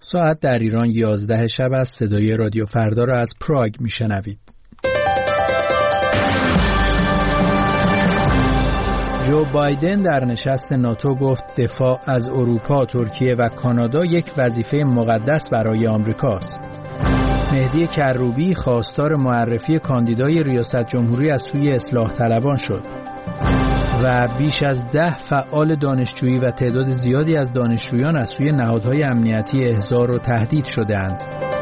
ساعت در ایران 11 شب است. صدای رادیو فردا را از پراگ میشنوید. جو بایدن در نشست ناتو گفت دفاع از اروپا، ترکیه و کانادا یک وظیفه مقدس برای آمریکاست. مهدی کروبی خواستار معرفی کاندیدای ریاست جمهوری از سوی اصلاح طلبان شد و بیش از 10 فعال دانشجویی و تعداد زیادی از دانشجویان از سوی نهادهای امنیتی احضار و تهدید شده‌اند.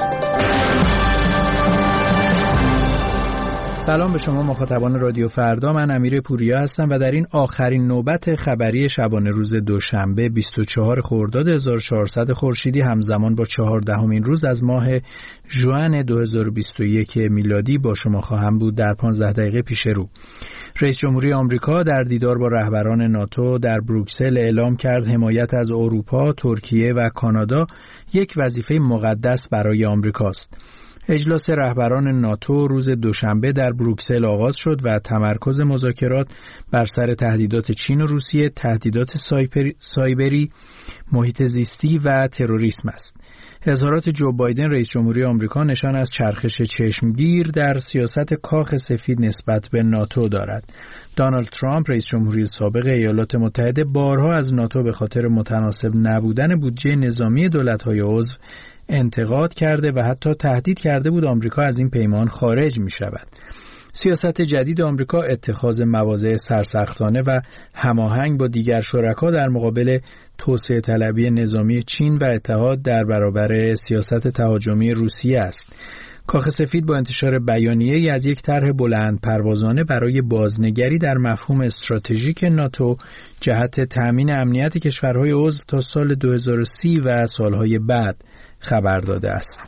سلام به شما مخاطبان رادیو فردا، من امیر پوریا هستم و در این آخرین نوبت خبری شبانه روز دوشنبه 24 خرداد 1400 خورشیدی همزمان با 14مین روز از ماه ژوئن 2021 میلادی با شما خواهم بود. در 15 دقیقه پیش رو رئیس جمهوری آمریکا در دیدار با رهبران ناتو در بروکسل اعلام کرد حمایت از اروپا، ترکیه و کانادا یک وظیفه مقدس برای آمریکاست. اجلاس رهبران ناتو روز دوشنبه در بروکسل آغاز شد و تمرکز مذاکرات بر سر تهدیدات چین و روسیه، تهدیدات سایبری، محیط زیستی و تروریسم است. اظهارات جو بایدن رئیس جمهوری آمریکا نشان از چرخش چشمگیر در سیاست کاخ سفید نسبت به ناتو دارد. دونالد ترامپ رئیس جمهوری سابق ایالات متحده بارها از ناتو به خاطر متناسب نبودن بودجه نظامی دولت‌های عضو انتقاد کرده و حتی تهدید کرده بود آمریکا از این پیمان خارج می شود. سیاست جدید آمریکا اتخاذ مواضع سرسختانه و هماهنگ با دیگر شرکا در مقابل توسعه طلبی نظامی چین و اتحاد در برابر سیاست تهاجمی روسیه است. کاخ سفید با انتشار بیانیه‌ای از یک طرح بلند پروازانه برای بازنگری در مفهوم استراتژیک ناتو جهت تأمین امنیت کشورهای عضو تا سال 2030 و سالهای بعد خبر داده است.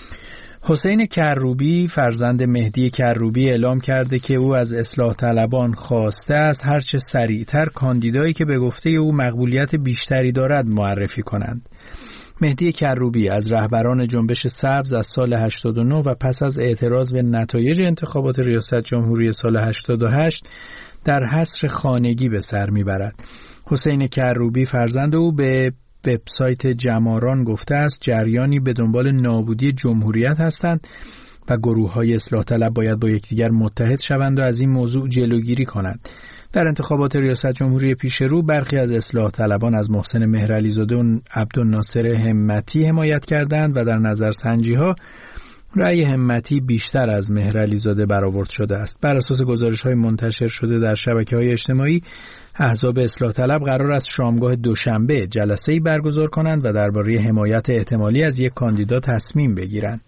حسین کروبی فرزند مهدی کروبی اعلام کرده که او از اصلاح طلبان خواسته است هرچه سریعتر کاندیدایی که به گفته او مقبولیت بیشتری دارد معرفی کنند. مهدی کروبی از رهبران جنبش سبز از سال 89 و پس از اعتراض به نتایج انتخابات ریاست جمهوری سال 88 در حصر خانگی به سر میبرد. حسین کروبی فرزند او به وبسایت جماران گفته است جریانی به دنبال نابودی جمهوریت هستند و گروه‌های اصلاح طلب باید با یکدیگر متحد شوند و از این موضوع جلوگیری کنند. در انتخابات ریاست جمهوری پیش رو برخی از اصلاح طلبان از محسن مهرعلیزاده و عبدالناصر همتی حمایت کردند و در نظرسنجی‌ها رأی همتی بیشتر از مهرعلیزاده برآورد شده است. بر اساس گزارش‌های منتشر شده در شبکه‌های اجتماعی، احزاب اصلاح طلب قرار است شامگاه دوشنبه جلسه‌ای برگزار کنند و درباره حمایت احتمالی از یک کاندیدا تصمیم بگیرند.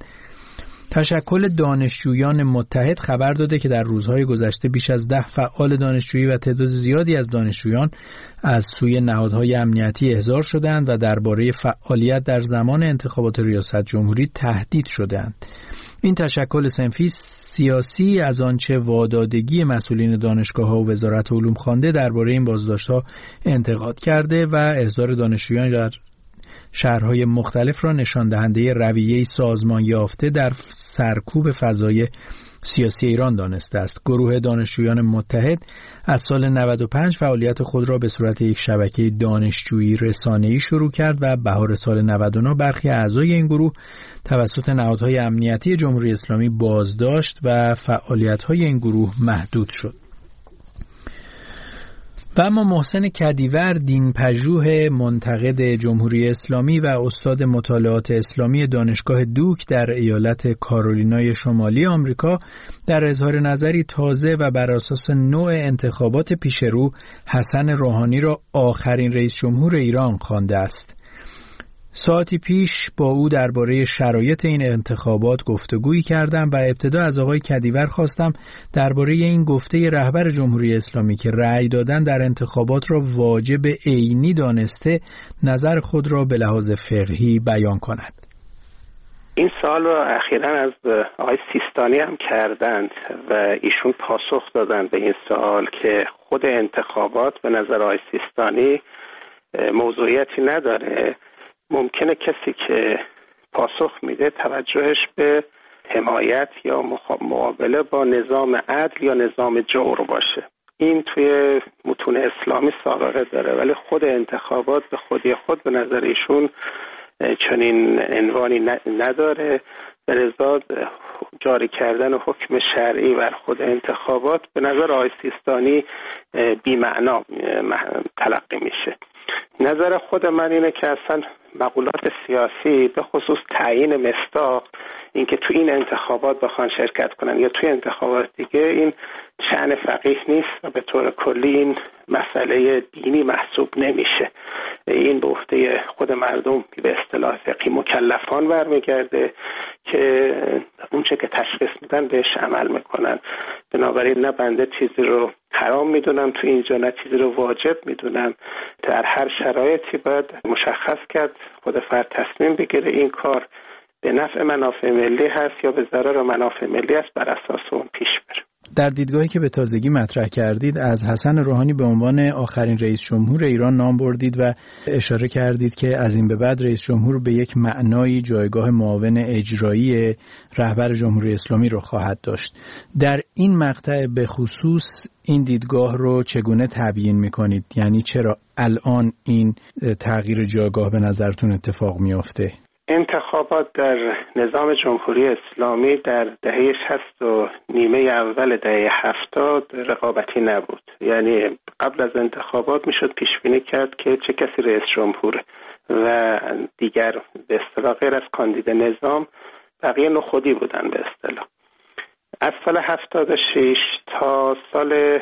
تشکل دانشجویان متحد خبر داده که در روزهای گذشته بیش از 10 فعال دانشجویی و تعداد زیادی از دانشجویان از سوی نهادهای امنیتی احضار شدند و درباره فعالیت در زمان انتخابات ریاست جمهوری تهدید شدند. این تشکل صنفی سیاسی از آنچه وادادگی مسئولین دانشگاه‌ها و وزارت علوم خوانده درباره این بازداشت‌ها انتقاد کرده و احضار دانشجویان در شهرهای مختلف را نشان دهنده رویه سازمان یافته در سرکوب فضای سیاسی ایران دانسته است. گروه دانشجویان متحد از سال 95 فعالیت خود را به صورت یک شبکه دانشجویی رسانه‌ای شروع کرد و بهار سال 99 برخی اعضای این گروه توسط نهادهای امنیتی جمهوری اسلامی بازداشت و فعالیت‌های این گروه محدود شد. و اما محسن کدیور، دینپژوه منتقد جمهوری اسلامی و استاد مطالعات اسلامی دانشگاه دوک در ایالت کارولینای شمالی آمریکا، در اظهار نظری تازه و بر اساس نوع انتخابات پیشرو حسن روحانی را آخرین رئیس جمهور ایران خوانده است. ساعتی پیش با او درباره شرایط این انتخابات گفتگویی کردم و ابتدا از آقای کدیور خواستم درباره این گفته رهبر جمهوری اسلامی که رأی دادن در انتخابات را واجب عینی دانسته نظر خود را به لحاظ فقهی بیان کند. این سوال را اخیراً از آقای سیستانی هم کردند و ایشون پاسخ دادند به این سوال که خود انتخابات به نظر آقای سیستانی موضوعیتی نداره. ممکنه کسی که پاسخ میده توجهش به حمایت یا مقابله با نظام عدل یا نظام جور باشه. این توی متون اسلامی سابقه داره، ولی خود انتخابات به خودی خود به نظر ایشون چنین عنوانی نداره. به لذا جاری کردن حکم شرعی بر خود انتخابات به نظر آقای سیستانی بی‌معنا تلقی میشه. نظر خود من اینه که اصلا مقولات سیاسی به خصوص تعیین مصداق، اینکه تو این انتخابات بخوان شرکت کنن یا توی انتخابات دیگه، این شأن فقیه نیست و به طور کلی این مسئله دینی محسوب نمیشه. این به عهده خود مردم به اصطلاح فقهی مکلفان برمیگرده که اونچه که تشخیص میدن بهش عمل میکنن. بنابراین نه بنده چیزی رو حرام میدونم تو اینجا، نه چیزی رو واجب میدونم. در هر شرایطی باید مشخص کرد، خود فرد تصمیم بگیره این کار به نفع منافع ملی هست یا به ضرر منافع ملی است، بر اساس اون پیش بره. در دیدگاهی که به تازگی مطرح کردید از حسن روحانی به عنوان آخرین رئیس جمهور ایران نام بردید و اشاره کردید که از این به بعد رئیس جمهور به یک معنایی جایگاه معاون اجرایی رهبر جمهوری اسلامی رو خواهد داشت. در این مقطع به خصوص این دیدگاه رو چگونه تبیین می‌کنید؟ یعنی چرا الان این تغییر جایگاه به نظرتون اتفاق می‌افته؟ انتخابات در نظام جمهوری اسلامی در دهه 60 و نیمه اول دهه 70 رقابتی نبود. یعنی قبل از انتخابات میشد پیش بینی کرد که چه کسی رئیس جمهوره و دیگر به اصطلاح غیر از کاندید نظام بقیه نخودی بودن به اصطلاح. از سال 76 تا سال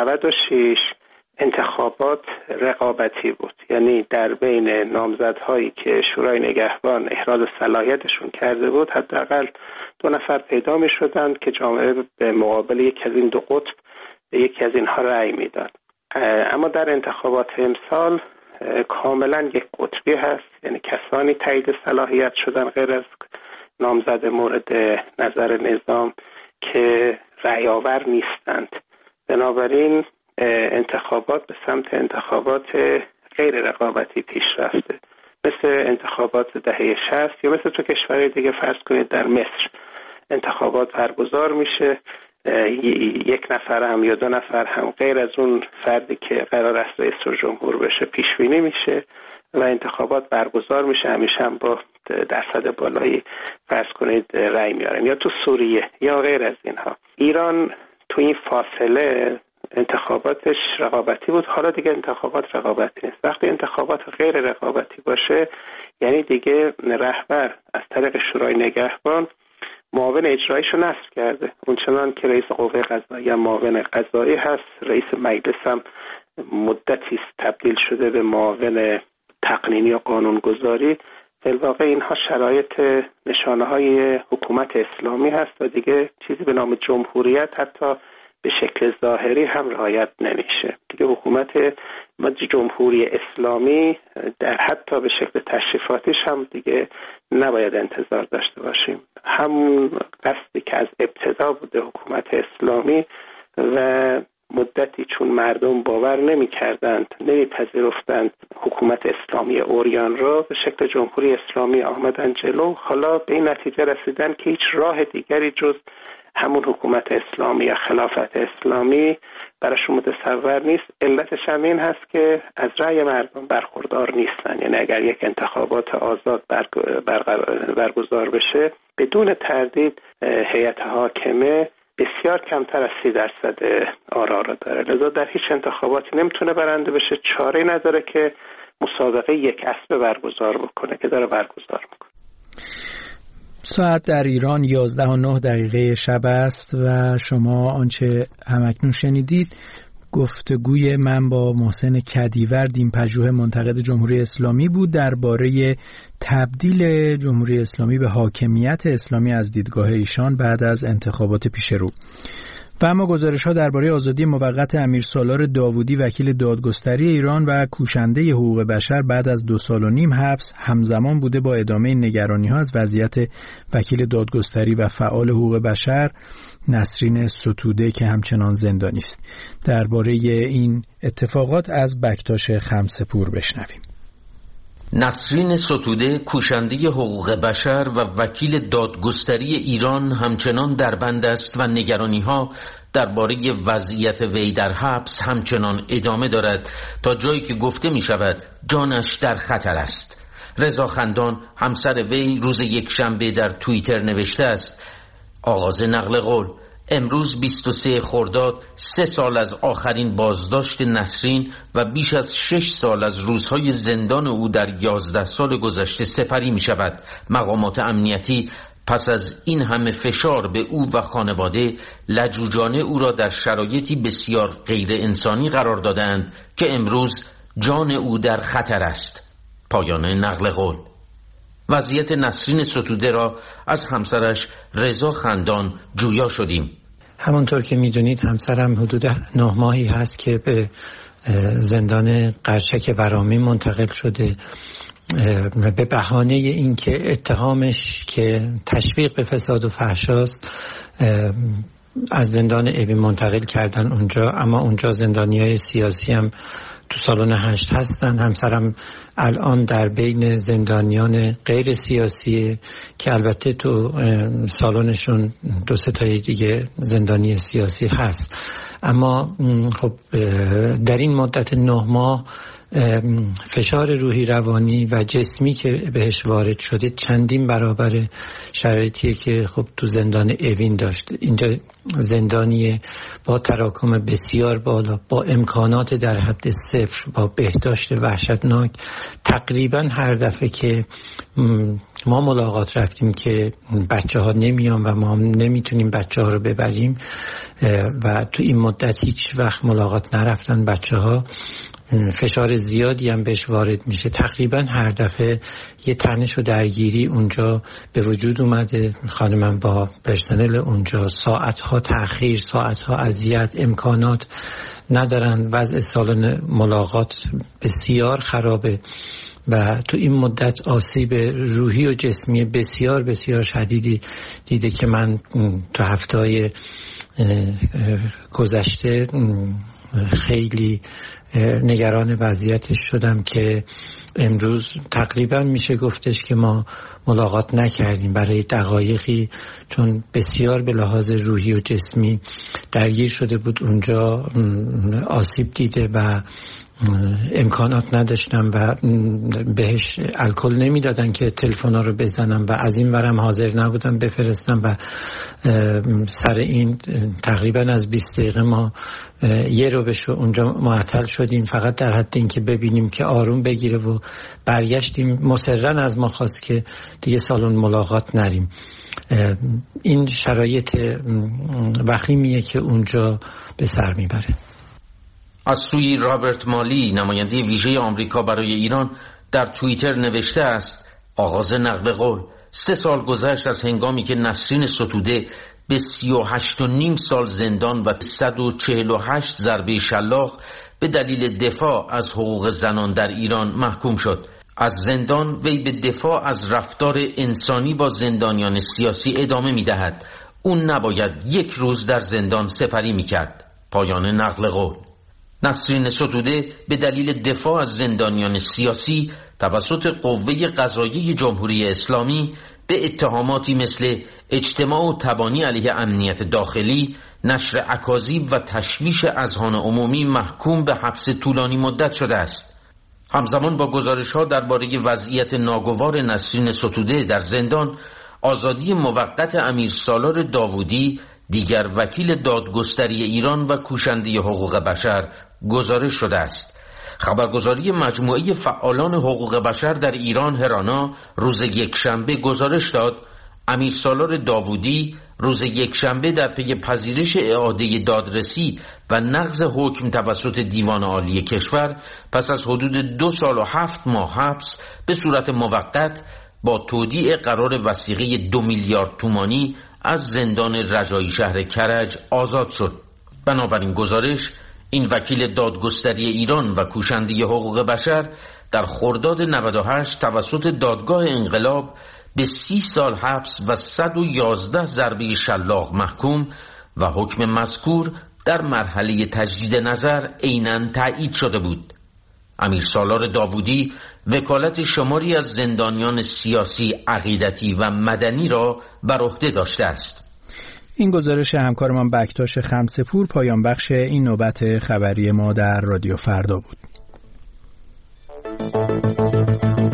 96 انتخابات رقابتی بود. یعنی در بین نامزدهایی که شورای نگهبان احراز صلاحیتشون کرده بود حداقل 2 نفر پیدا می شدند که جامعه به مقابل یکی از این 2 قطب به یکی از اینها رأی میداد. اما در انتخابات امسال کاملا یک قطبی هست، یعنی کسانی تایید صلاحیت شدن غیر از نامزد مورد نظر نظام که رأی آور نیستند. بنابراین انتخابات به سمت انتخابات غیر رقابتی پیش رفته، مثل انتخابات دهه 60 یا مثل تو کشورهای دیگه. فرض کنید در مصر انتخابات برگزار میشه، 1 نفر هم یا 2 نفر هم غیر از اون فردی که قرار است رئیس جمهور بشه پیش بینی میشه و انتخابات برگزار میشه، همیشه هم با درصد بالایی فرض کنید رأی میارن. یا تو سوریه یا غیر از اینها. ایران تو این فاصله انتخاباتش رقابتی بود، حالا دیگه انتخابات رقابتی نیست. وقتی انتخابات غیر رقابتی باشه یعنی دیگه رهبر از طریق شورای نگهبان معاون اجراییشو نصب کرده. اونچنان که رئیس قوه قضاییه معاون قضایی هست، رئیس مجلس هم مدتی تبدیل شده به معاون تقنینی یا قانونگذاری. در واقع اینها شرایط نشانه‌های حکومت اسلامی هست و دیگه چیزی به نام جمهوریت حتی به شکل ظاهری هم رعایت نمیشه. دیگه حکومت جمهوری اسلامی در حتی به شکل تشریفاتیش هم دیگه نباید انتظار داشته باشیم. همون قصدی که از ابتدا بوده حکومت اسلامی و مدتی چون مردم باور نمی‌کردند، نمی‌پذیرفتند حکومت اسلامی عریان را، به شکل جمهوری اسلامی آمدن جلو. حالا به این نتیجه رسیدن که هیچ راه دیگری جز همون حکومت اسلامی یا خلافت اسلامی براشون متصور نیست. علتش هم این هست که از رأی مردم برخوردار نیستن. یعنی اگر یک انتخابات آزاد برگزار بشه بدون تردید هیئت حاکمه بسیار کمتر از 30% آرا را داره، لذا در هیچ انتخاباتی نمیتونه برنده بشه. چاره نداره که مسابقه یک اسبه برگزار بکنه که داره برگزار میکنه. ساعت در ایران 11:09 شب است و شما آنچه همکنون شنیدید گفتگوی من با محسن کدیور، دین پژوه منتقد جمهوری اسلامی بود درباره تبدیل جمهوری اسلامی به حاکمیت اسلامی از دیدگاه ایشان بعد از انتخابات پیش رو. و اما گزارش‌ها درباره آزادی موقت امیر سالار داوودی وکیل دادگستری ایران و کوشنده حقوق بشر بعد از 2.5 سال حبس همزمان بوده با ادامه نگرانی‌ها از وضعیت وکیل دادگستری و فعال حقوق بشر نسرین ستوده که همچنان زندانی است. درباره این اتفاقات از بکتاش خمسه‌پور بشنویم. نسرین ستوده کوشنده حقوق بشر و وکیل دادگستری ایران همچنان در بند است و نگرانی‌ها درباره وضعیت وی در حبس همچنان ادامه دارد تا جایی که گفته می شود جانش در خطر است. رضا خندان همسر وی روز یکشنبه در توییتر نوشته است: آغاز نقل قول. امروز 23 خرداد 3 سال از آخرین بازداشت نسرین و بیش از 6 سال از روزهای زندان او در 11 سال گذشته سپری می شود. مقامات امنیتی پس از این همه فشار به او و خانواده لجوجانه او را در شرایطی بسیار غیر انسانی قرار دادند که امروز جان او در خطر است. پایان نقل قول. وضعیت نسرین ستوده را از همسرش رضا خندان جویا شدیم. همونطور که میدونید همسرم حدود 9 ماهی هست که به زندان قرچک ورامین منتقل شده به بهانه اینکه اتهامش که تشویق به فساد و فحشاست. از زندان اوین منتقل کردن اونجا، اما اونجا زندانیای سیاسی هم تو سالن 8 هستن. همسرم الان در بین زندانیان غیر سیاسی که البته تو سالنشون 2-3 تای دیگه زندانی سیاسی هست. اما خب در این مدت 9 ماه فشار روحی روانی و جسمی که بهش وارد شده چندین برابر شرایطیه که خب تو زندان اوین داشت. اینجا زندانی با تراکم بسیار بالا، با امکانات در حد صفر، با بهداشت وحشتناک. تقریبا هر دفعه که ما ملاقات رفتیم که بچه ها نمیان و ما هم نمیتونیم بچه ها رو ببریم و تو این مدت هیچ وقت ملاقات نرفتن بچه ها، فشار زیادی هم بهش وارد میشه. تقریبا هر دفعه یه تنش و درگیری اونجا به وجود اومده. خانمم با پرسنل اونجا ساعتها تأخیر، ساعتها اذیت، امکانات ندارن. وضع سالن ملاقات بسیار خرابه و تو این مدت آسیب روحی و جسمی بسیار بسیار شدیدی دیده که من تو هفته‌های گذشته خیلی نگران وضعیتش شدم که امروز تقریبا میشه گفتش که ما ملاقات نکردیم برای دقایقی، چون بسیار به لحاظ روحی و جسمی درگیر شده بود. اونجا آسیب دیده و امکانات نداشتم و بهش الکل نمیدادن که تلفن‌ها رو بزنم و از این ورم حاضر نبودم بفرستم و سر این تقریبا از 20 دقیقه ما یه رو بشو اونجا معطل شدیم، فقط در حد این که ببینیم که آروم بگیره و برگشتیم. مصرن از ما خواست که دیگه سالن ملاقات نریم. این شرایط وخیمیه که اونجا به سر میبره. از سوی رابرت مالی، نماینده ویژه آمریکا برای ایران، در توییتر نوشته است: آغاز نقل قول. 3 سال گذشت از هنگامی که نسرین ستوده به 38.5 سال زندان و 148 ضربه شلاق به دلیل دفاع از حقوق زنان در ایران محکوم شد. از زندان وی به دفاع از رفتار انسانی با زندانیان سیاسی ادامه می دهد. اون نباید 1 روز در زندان سپری می کرد. پایان نقل قول. نسرین ستوده به دلیل دفاع از زندانیان سیاسی توسط قوه قضاییه جمهوری اسلامی به اتهاماتی مثل اجتماع و تبانی علیه امنیت داخلی، نشر اکاذیب و تشویش اذهان عمومی محکوم به حبس طولانی مدت شده است. همزمان با گزارش‌ها درباره وضعیت ناگوار نسرین ستوده در زندان، آزادی موقت امیر سالار داوودی، دیگر وکیل دادگستری ایران و کوشنده حقوق بشر، گزارش شده است. خبرگزاری مجموعه فعالان حقوق بشر در ایران هرانا روز یکشنبه گزارش داد امیر سالار داوودی روز یکشنبه در پی پذیرش اعاده دادرسی و نقض حکم توسط دیوان عالی کشور پس از حدود 2 سال و 7 ماه حبس به صورت موقت با تودیع قرار وثیقه 2 میلیارد تومانی از زندان رجایی شهر کرج آزاد شد. بنابراین گزارش، این وکیل دادگستری ایران و کوشنده حقوق بشر در خرداد 98 توسط دادگاه انقلاب به 30 سال حبس و 111 ضربه شلاق محکوم و حکم مذکور در مرحله تجدید نظر عیناً تایید شده بود. امیر سالار داوودی وکالت شماری از زندانیان سیاسی، عقیدتی و مدنی را بر عهده داشته است. این گزارش همکارمان بکتاش خمسه‌پور پایان بخش این نوبت خبری ما در رادیو فردا بود.